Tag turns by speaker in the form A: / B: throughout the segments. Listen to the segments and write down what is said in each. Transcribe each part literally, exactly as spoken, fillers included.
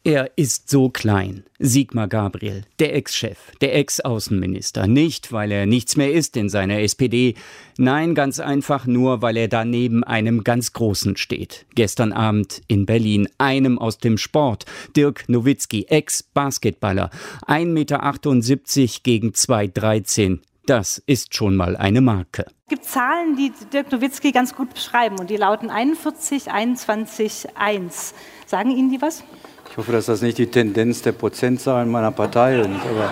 A: Er ist so klein. Sigmar Gabriel, der Ex-Chef, der Ex-Außenminister. Nicht, weil er nichts mehr ist in seiner S P D. Nein, ganz einfach nur, weil er da neben einem ganz Großen steht. Gestern Abend in Berlin, einem aus dem Sport. Dirk Nowitzki, Ex-Basketballer. ein Meter achtundsiebzig gegen zwei Meter dreizehn. Das ist schon mal eine Marke.
B: Es gibt Zahlen, die Dirk Nowitzki ganz gut beschreiben. Und die lauten einundvierzig, einundzwanzig, eins. Sagen Ihnen die was?
C: Ich hoffe, dass das nicht die Tendenz der Prozentzahlen meiner Partei ist. Aber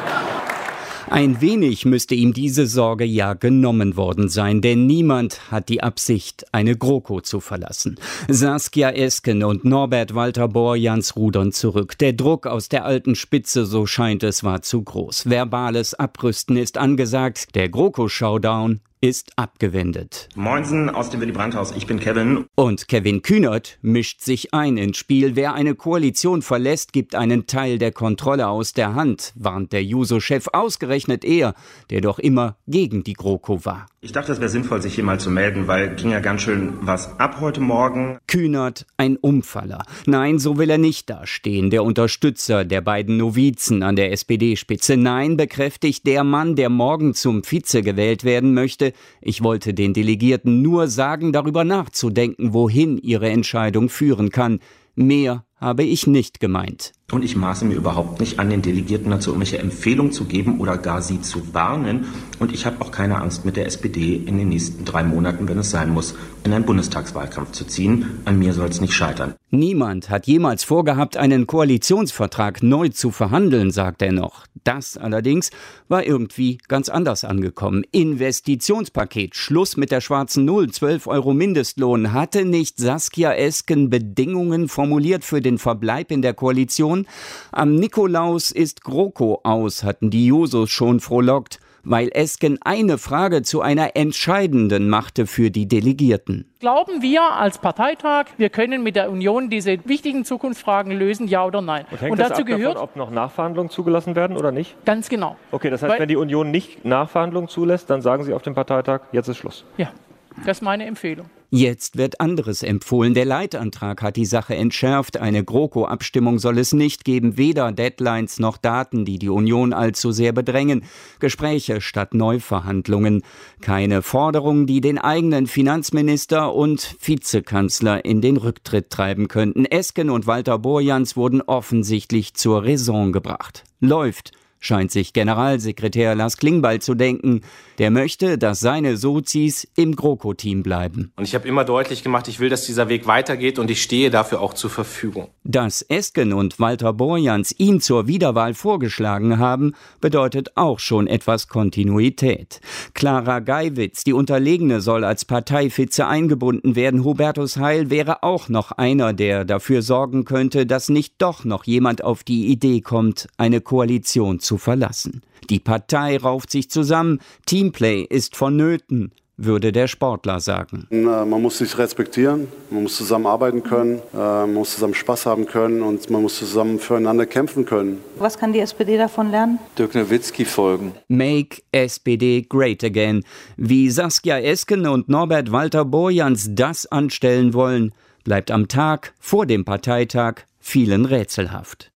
A: ein wenig müsste ihm diese Sorge ja genommen worden sein, denn niemand hat die Absicht, eine GroKo zu verlassen. Saskia Esken und Norbert Walter Borjans rudern zurück. Der Druck aus der alten Spitze, so scheint es, war zu groß. Verbales Abrüsten ist angesagt, der GroKo-Showdown ist abgewendet.
D: Moinsen aus dem Willy Brandt-Haus, ich bin Kevin.
A: Und Kevin Kühnert mischt sich ein ins Spiel. Wer eine Koalition verlässt, gibt einen Teil der Kontrolle aus der Hand, warnt der Juso-Chef, ausgerechnet er, der doch immer gegen die GroKo war.
D: Ich dachte, es wäre sinnvoll, sich hier mal zu melden, weil ging ja ganz schön was ab heute Morgen.
A: Kühnert, ein Umfaller. Nein, so will er nicht dastehen, der Unterstützer der beiden Novizen an der S P D-Spitze. Nein, bekräftigt der Mann, der morgen zum Vize gewählt werden möchte, ich wollte den Delegierten nur sagen, darüber nachzudenken, wohin ihre Entscheidung führen kann. Mehr habe ich nicht gemeint.
D: Und ich maße mir überhaupt nicht an, den Delegierten dazu irgendwelche Empfehlungen zu geben oder gar sie zu warnen. Und ich habe auch keine Angst, mit der S P D in den nächsten drei Monaten, wenn es sein muss, in einen Bundestagswahlkampf zu ziehen. An mir soll es nicht scheitern.
A: Niemand hat jemals vorgehabt, einen Koalitionsvertrag neu zu verhandeln, sagt er noch. Das allerdings war irgendwie ganz anders angekommen. Investitionspaket, Schluss mit der schwarzen Null, zwölf Euro Mindestlohn. Hatte nicht Saskia Esken Bedingungen formuliert für den Verbleib in der Koalition? Am Nikolaus ist GroKo aus, hatten die Jusos schon frohlockt, weil Esken eine Frage zu einer entscheidenden machte für die Delegierten.
E: Glauben wir als Parteitag, wir können mit der Union diese wichtigen Zukunftsfragen lösen, ja oder nein?
F: Und hängt
E: Und
F: das
E: dazu
F: ab
E: gehört,
F: davon, ob noch Nachverhandlungen zugelassen werden oder nicht?
E: Ganz genau.
F: Okay, das heißt,
E: Weil,
F: wenn die Union nicht Nachverhandlungen zulässt, dann sagen Sie auf dem Parteitag, jetzt ist Schluss.
E: Ja, das ist meine Empfehlung.
A: Jetzt wird anderes empfohlen. Der Leitantrag hat die Sache entschärft. Eine GroKo-Abstimmung soll es nicht geben. Weder Deadlines noch Daten, die die Union allzu sehr bedrängen. Gespräche statt Neuverhandlungen. Keine Forderungen, die den eigenen Finanzminister und Vizekanzler in den Rücktritt treiben könnten. Esken und Walter Borjans wurden offensichtlich zur Raison gebracht. Läuft, scheint sich Generalsekretär Lars Klingbeil zu denken. Der möchte, dass seine Sozis im GroKo-Team bleiben.
G: Und ich habe immer deutlich gemacht, ich will, dass dieser Weg weitergeht und ich stehe dafür auch zur Verfügung.
A: Dass Esken und Walter Borjans ihn zur Wiederwahl vorgeschlagen haben, bedeutet auch schon etwas Kontinuität. Clara Geiwitz, die Unterlegene, soll als Parteivize eingebunden werden. Hubertus Heil wäre auch noch einer, der dafür sorgen könnte, dass nicht doch noch jemand auf die Idee kommt, eine Koalition zu verlassen. Die Partei rauft sich zusammen, Teamplay ist vonnöten, würde der Sportler sagen.
H: Man muss sich respektieren, man muss zusammenarbeiten können, man muss zusammen Spaß haben können und man muss zusammen füreinander kämpfen können.
B: Was kann die S P D davon lernen?
C: Dirk Nowitzki folgen.
A: Make S P D great again. Wie Saskia Esken und Norbert Walter Borjans das anstellen wollen, bleibt am Tag vor dem Parteitag vielen rätselhaft.